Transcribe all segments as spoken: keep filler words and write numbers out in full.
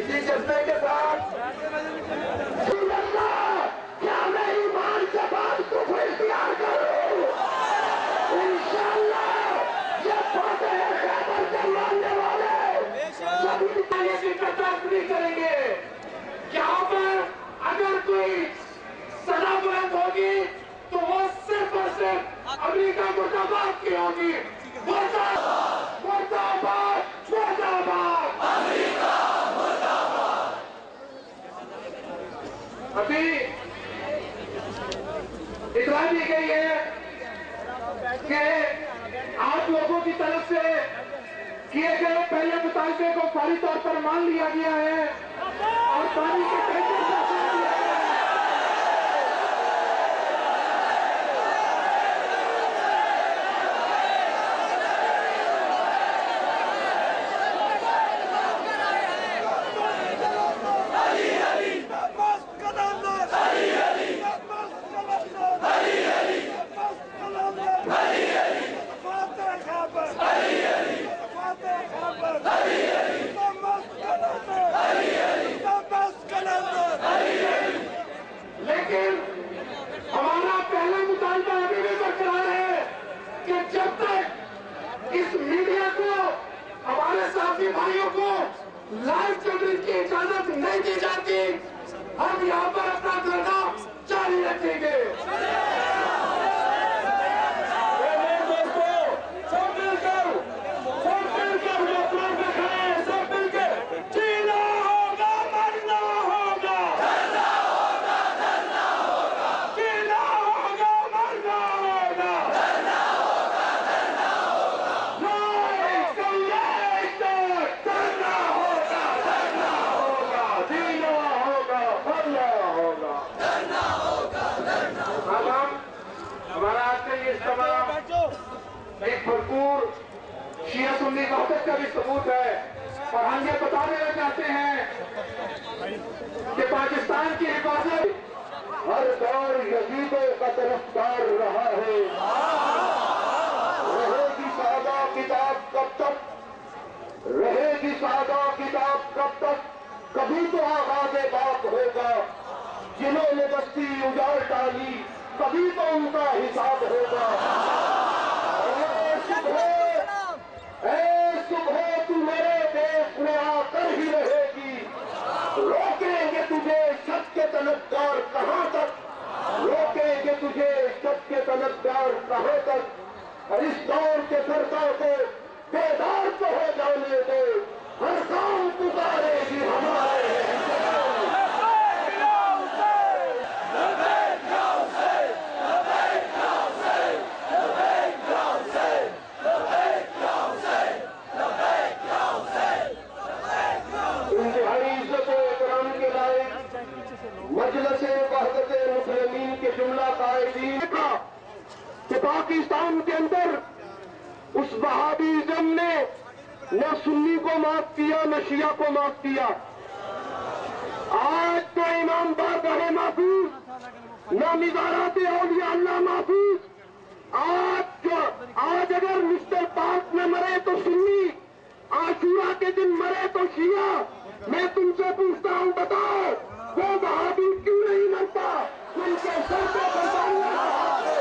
اسی جذبے کے ساتھ کیا میں ایمان سے بات کو اختیار کروں انشاءاللہ یہ فاتح خیبر کے ماننے والے سبھی کی قطعات نہیں کریں گے. یہاں پر اگر کوئی صدا بلند ہوگی تو وہ صرف اور صرف امریکہ مرتباد کی ہوگی. مرتباد مرتباد مرتباد امریکہ مرتباد. ابھی اطلاع دی گئی ہے کہ آپ لوگوں کی طرف سے کیے گئے پہلے مطالبے کو فوری طور پر مان لیا گیا ہے اور پانی کے ٹینکر سے ہٹا دیا گیا ہے. لیکن ہمارا پہلا مطالبہ ابھی بھی برقرار ہے کہ جب تک اس میڈیا کو ہمارے ساتھی بھائیوں کو لائیو کوریج کی اجازت نہیں دی جاتی ہم یہاں پر اپنا دھرنا جاری رکھیں گے. ایک بھرپور شیعہ سنی وحدت کا بھی ثبوت ہے اور ہم یہ بتا دینا چاہتے ہیں کہ پاکستان کی حفاظت ہر دور یزیدوں کا طرفدار رہا ہے. رہے گی سادہ کتاب کب تک رہے گی سادہ کتاب کب تک کبھی تو آغاز بات ہوگا. جنہوں نے بستی اجاڑ ڈالی کبھی تو ان کا حساب ہوگا. اے صبح تو میرے دیش میں آ کر ہی رہے گی. روکیں گے تجھے سچ کے طلبگار کہاں تک روکیں گے تجھے سچ کے طلبگار کہاں تک. اور اس دور کے سردار کو بیدار تو ہو جانے دے ہر کام پکارے گی ہمارے. مجلس وحدت مسلمین کے جملہ قائدین کا کہ پاکستان کے اندر اس وہابیزم نے نہ سنی کو معاف کیا نہ شیعہ کو معاف کیا. آج تو امام بارگاہ محفوظ نہ مزارات اولیاء اللہ محفوظ. آج جو آج اگر مسٹر پاک نہ مرے تو سنی عاشورہ کے دن مرے تو شیعہ. میں تم سے پوچھتا ہوں بتاؤ وہ وہابی کیوں نہیں مرتا ان کے سر کو بچانا چاہتے.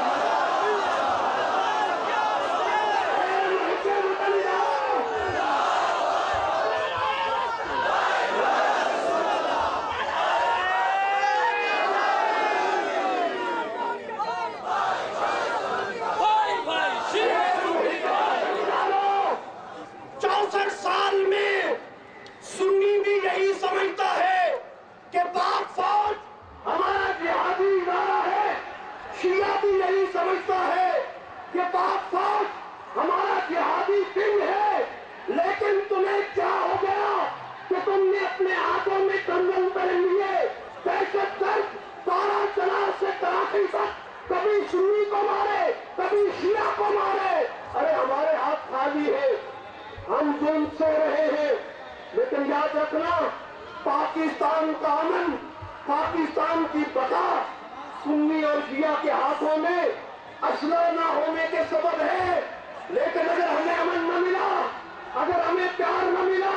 چونسٹھ سال میں سنی بھی یہی سمجھتا ہے کہ پاک فوج ہمارا جہادی ادارہ ہے. شیعہ بھی یہی سمجھتا ہے کہ پاک فوج ہمارا جہادی دن ہے. لیکن تمہیں کیا ہو گیا کہ تم نے اپنے ہاتھوں میں کنگن پہن لیے. دہشت گرد بارہ چنار سے کراچی تک کبھی سنی کو مارے کبھی شیعہ کو مارے. ارے ہمارے ہاتھ خالی ہے ہم ظلم سو رہے ہیں. لیکن یاد رکھنا پاکستان کا امن پاکستان کی بقا سنی اور شیعہ کے ہاتھوں میں اسلحہ نہ ہونے کے سبب ہے. لیکن اگر ہمیں امن نہ ملا اگر ہمیں پیار نہ ملا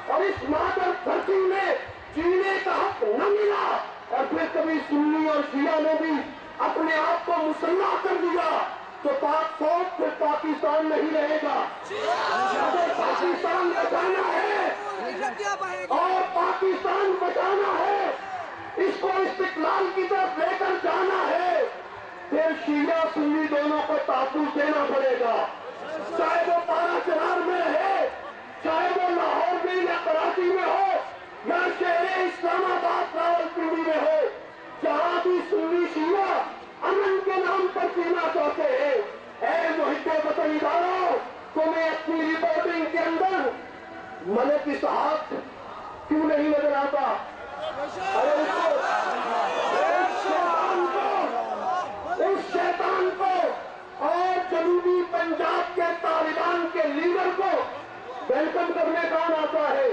اور اس مادر دھرتی میں جینے کا حق نہ ملا، اور پھر کبھی سنی اور شیعہ نے بھی اپنے آپ کو مسلح کر دیا، تو پاک فوج پھر پاکستان نہیں رہے گا۔ اگر پاکستان بچانا ہے اور پاکستان بچانا ہے، اس کو استقلال کی طرف لے کر جانا ہے، پھر شیعہ سنی دونوں کو تحفظ دینا پڑے گا، چاہے وہ پارا چنار میں رہے، چاہے وہ لاہور میں یا کراچی میں ہو یا شہر اسلام آباد راولپنڈی میں ہو، جہاں بھی سنی شیعہ امن کے نام پر جینا چاہتے ہیں۔ اے محب وطن اداروں، تمہیں اپنی رپورٹنگ کے اندر ملک اسحاق کیوں نہیں نظر آتا؟ ارے اس کو اس شیطان کو اس شیطان کو اور جنوبی پنجاب کے طالبان کے لیڈر کو ویلکم کرنے کون آتا ہے؟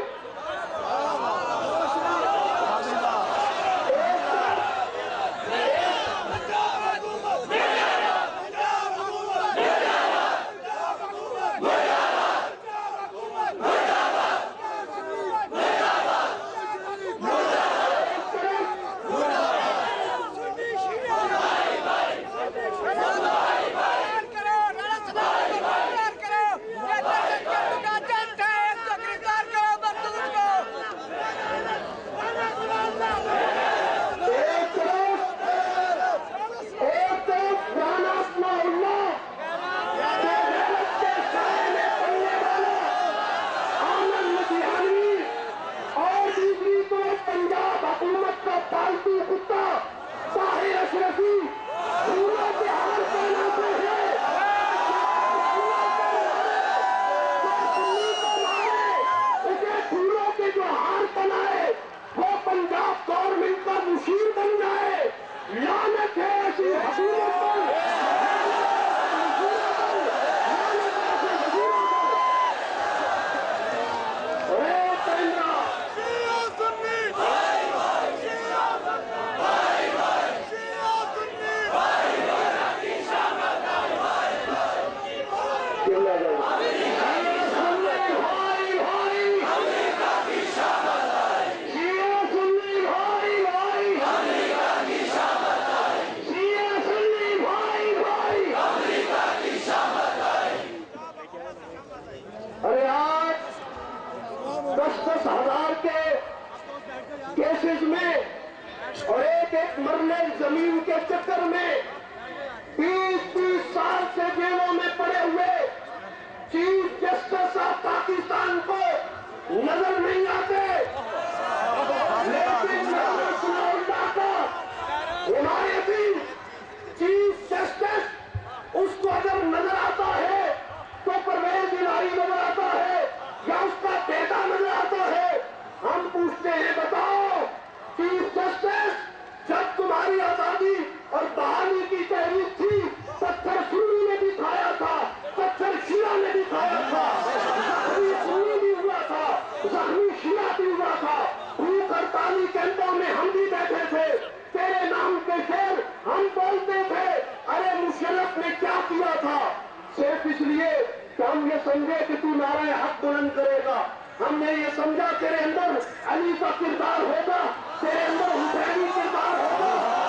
ارے آج دس دس ہزار کے کیسز میں اور ایک ایک مرلے زمین کے چکر میں تیس تیس سال سے جیلوں میں پڑے ہوئے چیف جسٹس آف پاکستان کو نظر نہیں آتے، لیکن حمایتی چیف جسٹس اس کو اگر نظر آتا ہے تو پرویز الہی نظر آتا ہے یا اس کا بیٹا نظر آتا ہے۔ ہم پوچھتے ہیں، بتاؤ چیف جسٹس، جب تمہاری آزادی اور بحالی کی تحریک تھی، پتھر سنی نے بھی کھایا تھا، پتھر شیعہ نے بھی کھایا تھا، زخمی سنی بھی ہوا تھا، زخمی شیعہ بھی ہوا تھا، بھوک ہڑتالی کیمپوں میں ہم بھی بیٹھے تھے، تیرے نام کے شعر ہم بولتے تھے۔ ارے مشرف نے کیا کیا تھا؟ صرف اس لیے کہ ہم یہ سمجھے کہ تو نعرہ حق بلند کرے گا، ہم نے یہ سمجھا تیرے اندر علی کا کردار ہوگا، تیرے اندر حسینی کردار ہوگا،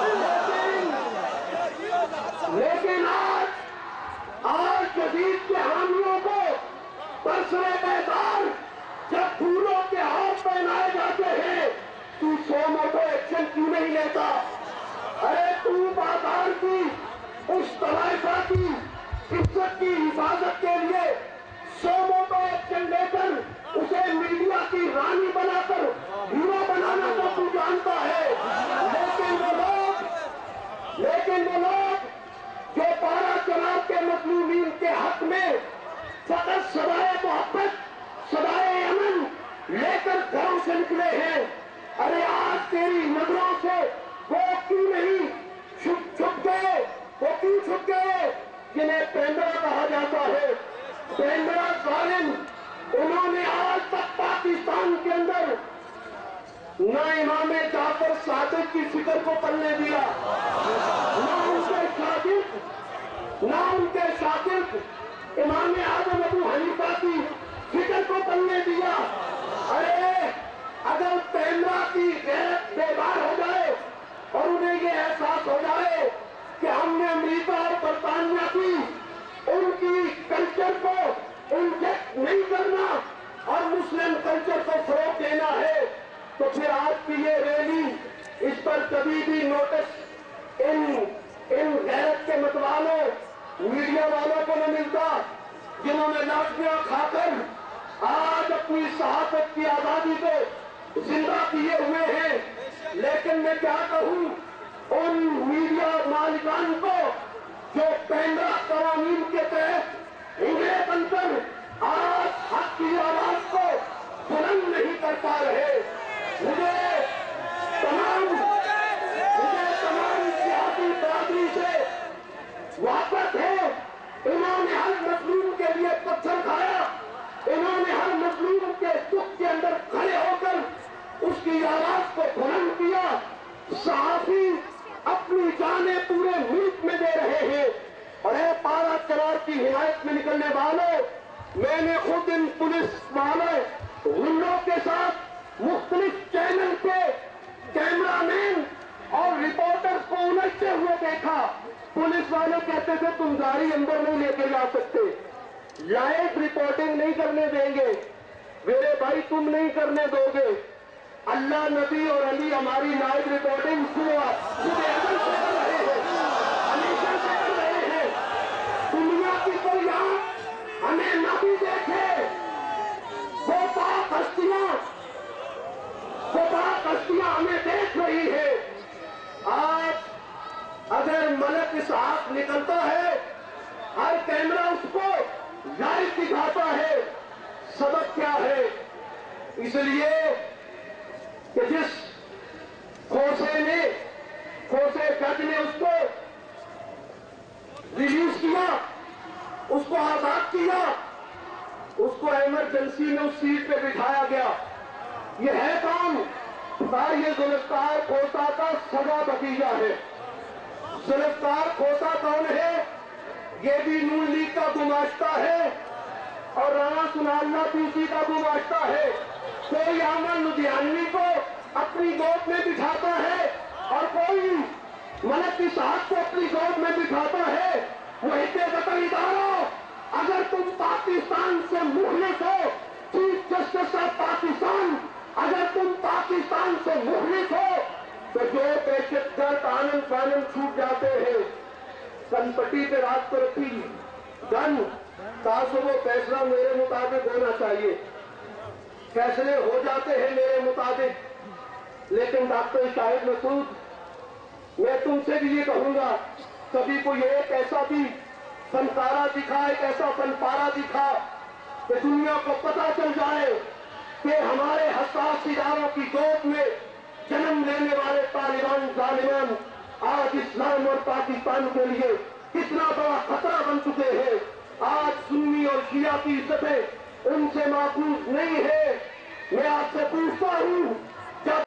لیکن آج آج جدید کے حامیوں کو برسرے بیدار جب پھولوں کے ہاتھ پہنائے جاتے ہیں، تو سو موٹو ایکشن کیوں نہیں لیتا؟ ارے تو بازار کی اس طائفہ کی عزت کی حفاظت کے لیے سو موٹو ایکشن لے کر اسے میڈیا کی رانی بنا کر ہیرو بنانا تو تو جانتا ہے، لیکن وہ لوگ لیکن وہ لوگ جو پارا چناب کے مظلومین کے حق میں فقط صدائے محبت، صدائے امن لے کر گھروں سے نکلے ہیں، ارے آج تیری نظروں سے وہ کیوں نہیں چھپ چھپ گئے؟ وہ کیوں چھپ گئے جنہیں پیندرا کہا جاتا ہے؟ پیندرا ظالم، انہوں نے آج تک پاکستان کے اندر نہ امام جعفر صادق کی فکر کو پلنے دیا، نہ ان کے شاگرد نہ ان کے شاگرد امام اعظم ابو حنیفہ کی فکر کو پلنے دیا۔ ارے میڈیا والوں کو نہ ملتا جنہوں نے لاٹیاں کھا کر آج اپنی صحافت کی آزادی کو زندہ کیے ہوئے ہیں. لیکن میں کیا کہوں ان میڈیا مالکان کو جو پیندرا قوانین کے تحت انگلے بن کر آج حق کی آواز کو بلند نہیں کر پا رہے. مجھے تمام مجھے تمام سیاسی برادری سے واقف ہے. انہوں نے ہر مظلوم کے لیے پتھر کھایا. انہوں نے ہر مظلوم کے دکھ کے اندر کھڑے ہو کر اس کی آواز کو بلند کیا. صحافی اپنی جانیں پورے ملک میں دے رہے ہیں. اور اے پارا چرار کی حمایت میں نکلنے والوں، میں نے خود ان پولیس والوں غنڈوں کے ساتھ مختلف چینل کے کیمرہ مین اور رپورٹرز کو الجھتے ہوئے دیکھا. پولیس والے کہتے تھے تم گاڑی اندر نہیں لے کے جا سکتے، لائیو رپورٹنگ نہیں کرنے دیں گے. میرے بھائی تم نہیں کرنے دو گے. اللہ، نبی اور علی ہماری لائیو رپورٹنگ صبح صبح ازل سے کر رہے ہیں، ہمیشہ سے کر رہے ہیں. دنیا کی کوئی آنکھ ہمیں نہ بھی دیکھے، وہ پاک ہستیاں وہ پاک ہستیاں ہمیں دیکھ رہی ہے. آج اگر ملک اسحاق نکلتا ہے، ہر کیمرہ اس کو لائیو دکھاتا ہے. سبب کیا ہے؟ اس لیے کہ جس کھوسے نے کھوسے جج نے اس کو ریلیز کیا، اس کو آزاد کیا، اس کو ایمرجنسی میں اس سیٹ پہ بٹھایا گیا. یہ ہے کون؟ یہ ذوالفقار کھوسا کا سگا بھتیجا ہے. ذوالفقار کھوسا کون ہے؟ یہ بھی نون لیگ کا گماشتہ ہے اور رانا سناللہ بھی اسی کا گماشتہ ہے. کوئی احمد لدھیانوی کو اپنی گود میں بٹھاتا ہے اور کوئی ملک اسحاق کو اپنی گود میں بٹھاتا ہے. وہی وطن اداروں، اگر تم پاکستان سے مخلص ہو، چیف جسٹس آف پاکستان، اگر تم پاکستان سے مخلص ہو تو جو دہشت گرد آنند فانند چھوٹ جاتے ہیں، کن پٹی پہ رات کو رکھی گن تعصب و فیصلہ میرے مطابق ہونا چاہیے. فیصلے ہو جاتے ہیں میرے مطابق. لیکن ڈاکٹر شاہد مسعود، میں تم سے بھی یہ کہوں گا، کبھی کوئی ایک ایسا بھی فنکارہ دکھا، ایک ایسا فن پارا دکھا کہ دنیا کو پتا چل جائے کہ ہمارے حساس اداروں کی گود میں جنم لینے والے طالبان ظالمان آج اسلام اور پاکستان کے لیے کتنا بڑا خطرہ بن چکے ہیں. آج سنی اور شیعہ کی عزتیں ان سے محفوظ نہیں ہے. میں آپ سے پوچھتا ہوں